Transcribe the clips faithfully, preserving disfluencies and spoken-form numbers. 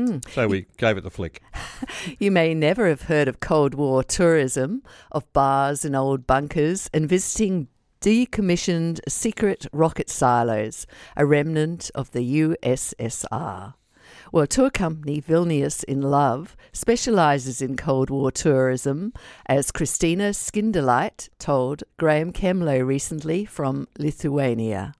So we gave it the flick. You may never have heard of Cold War tourism, of bars and old bunkers, and visiting decommissioned secret rocket silos, a remnant of the U S S R. Well, tour company Vilnius in Love specialises in Cold War tourism, as Christina Skindeleit told Graham Kemlow recently from Lithuania.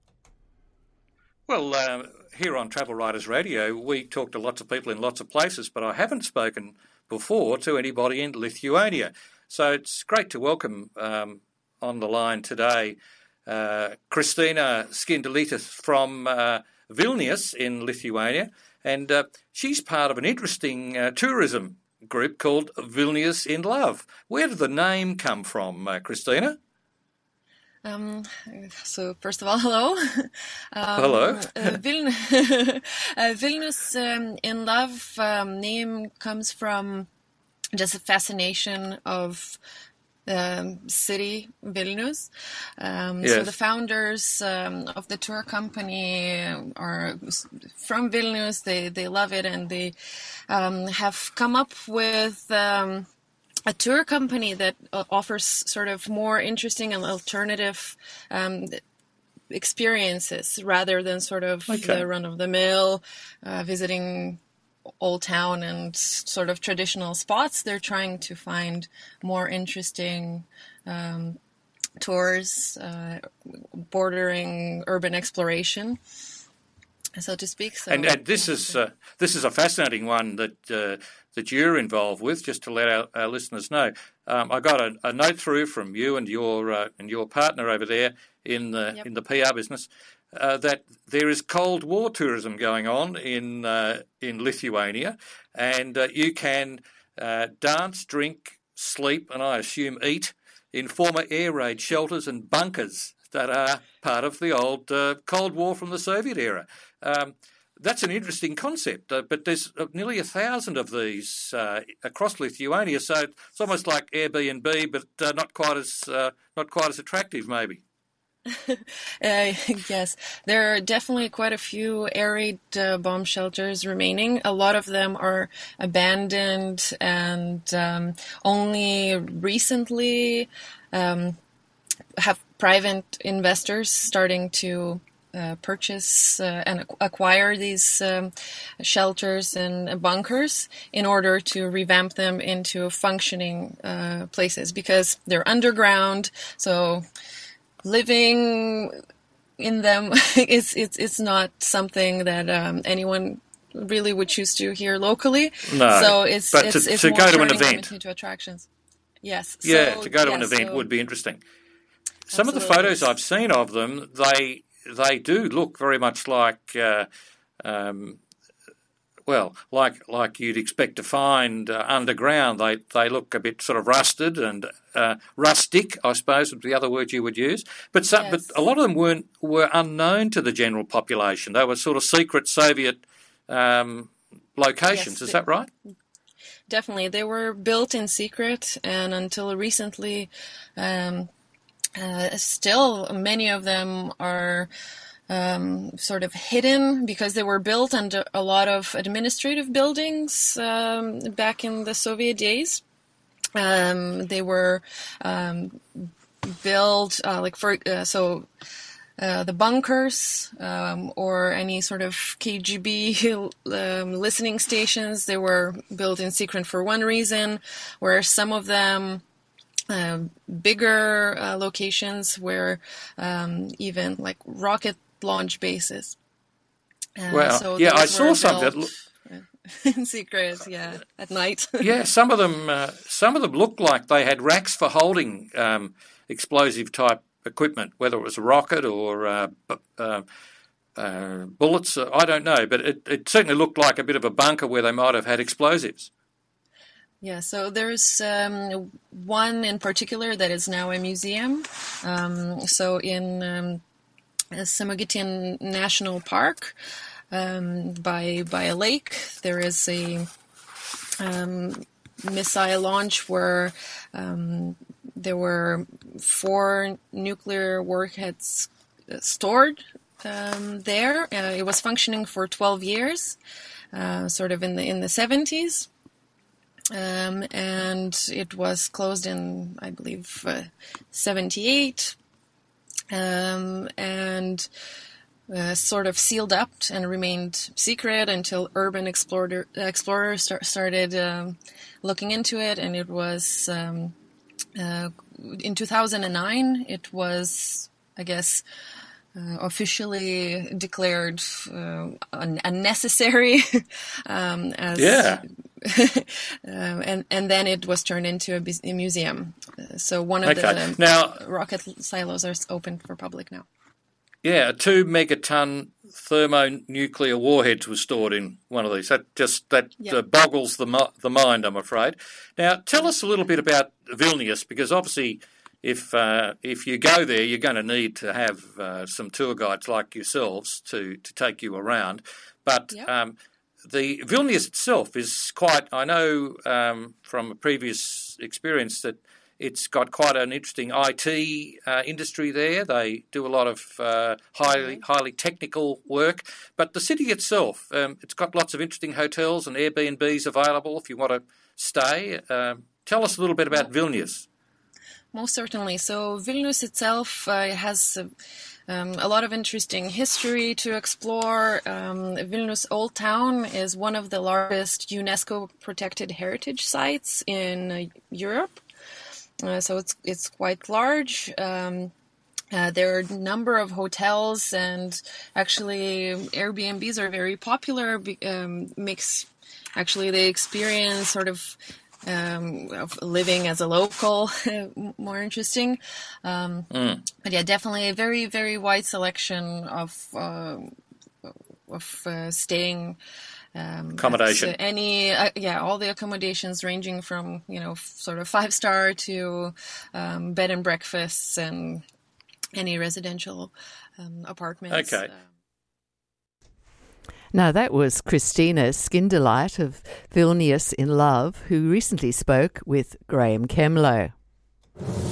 Well, uh, here on Travel Writers Radio, we talk to lots of people in lots of places, but I haven't spoken before to anybody in Lithuania. So it's great to welcome um, on the line today uh, Christina Skindeleit from uh, Vilnius in Lithuania. And uh, she's part of an interesting uh, tourism group called Vilnius in Love. Where did the name come from, uh, Christina? Um, so first of all, hello. um, hello. uh, Viln- uh, Vilnius um, in Love um, name comes from just a fascination of Um, city Vilnius. Um, yes. So the founders um, of the tour company are from Vilnius. They they love it, and they um, have come up with um, a tour company that uh, offers sort of more interesting and alternative um, experiences rather than sort of okay. the run-of-the-mill uh, visiting Old Town and sort of traditional spots. They're trying to find more interesting um, tours, uh, bordering urban exploration, so to speak. So, and, and this is uh, this is a fascinating one that uh, that you're involved with. Just to let our, our listeners know, um, I got a, a note through from you and your uh, and your partner over there in the yep. in the P R business. Uh, that there is Cold War tourism going on in uh, in Lithuania, and uh, you can uh, dance, drink, sleep, and I assume eat in former air raid shelters and bunkers that are part of the old uh, Cold War from the Soviet era. Um, that's an interesting concept, uh, but there's uh, nearly a thousand of these uh, across Lithuania, so it's almost like Airbnb, but uh, not quite as uh, not quite as attractive, maybe. uh, yes, there are definitely quite a few air raid uh, bomb shelters remaining. A lot of them are abandoned, and um, only recently um, have private investors starting to uh, purchase uh, and acquire these um, shelters and bunkers in order to revamp them into functioning uh, places, because they're underground, so living in them is it's it's not something that um, anyone really would choose to here locally. No, so it's but it's, to, it's to more go to an turning them event into attractions. Yes. Yeah, so, to go to yeah, an event so, would be interesting. Some absolutely. of the photos I've seen of them, they they do look very much like, uh, um, well, like like you'd expect to find uh, underground. They they look a bit sort of rusted and uh, rustic, I suppose would be the other word you would use. But some, Yes. but a lot of them weren't were unknown to the general population. They were sort of secret Soviet um, locations. Yes, Is that right? Definitely, they were built in secret, and until recently, um, uh, still many of them are um, sort of hidden because they were built under a lot of administrative buildings um, back in the Soviet days. Um, they were um, built uh, like for uh, so. Uh, the bunkers um, or any sort of K G B um, listening stations, they were built in secret for one reason, where some of them, uh, bigger uh, locations were um, even like rocket launch bases. Uh, Wow. So yeah, I those saw were some that built in secret, yeah, at night. Yeah, some of them uh, some of them looked like they had racks for holding um, explosive type equipment, whether it was a rocket or uh, uh, uh, bullets. Uh, I don't know, but it, it certainly looked like a bit of a bunker where they might have had explosives. Yeah, so there's um, one in particular that is now a museum. Um, so in um, Samogitin National Park, um, by by a lake, there is a um, missile launch where um, there were four nuclear warheads stored um, there. Uh, it was functioning for twelve years. uh, sort of in the in the seventies. Um, and it was closed in, I believe, uh, seventy-eight, um, and uh, sort of sealed up and remained secret until urban explorer explorers start, started um, looking into it. And it was um, uh, in two thousand nine. It was, I guess, uh, officially declared uh, un- unnecessary. um, as yeah. um, and and then it was turned into a, bu- a museum. Uh, so one of okay. the now, rocket silos are open for public now. Yeah, two megaton thermonuclear warheads were stored in one of these. That just that Yep. uh, boggles the mi- the mind, I'm afraid. Now, tell us a little bit about Vilnius, because obviously, if uh, if you go there, you're going to need to have uh, some tour guides like yourselves to to take you around. But Yep. um, the Vilnius itself is quite, I know um, from a previous experience that it's got quite an interesting I T uh, industry there. They do a lot of uh, highly highly technical work. But the city itself, um, it's got lots of interesting hotels and Airbnbs available if you want to stay. Um, tell us a little bit about Vilnius. Most certainly. So Vilnius itself uh, has uh, um, a lot of interesting history to explore. Um, Vilnius Old Town is one of the largest UNESCO protected heritage sites in uh, Europe. Uh, so it's it's quite large. Um, uh, there are a number of hotels, and actually Airbnbs are very popular. Be- um, makes actually the experience sort of Um, of living as a local more interesting. Um, Mm. But yeah, definitely a very, very wide selection of uh, of uh, staying um, Accommodation. at any uh, yeah, all the accommodations ranging from, you know, f- sort of five star to um, bed and breakfasts and any residential um, apartments. Okay. Uh, Now, that was Christina Skindelight of Vilnius in Love, who recently spoke with Graham Kemlow.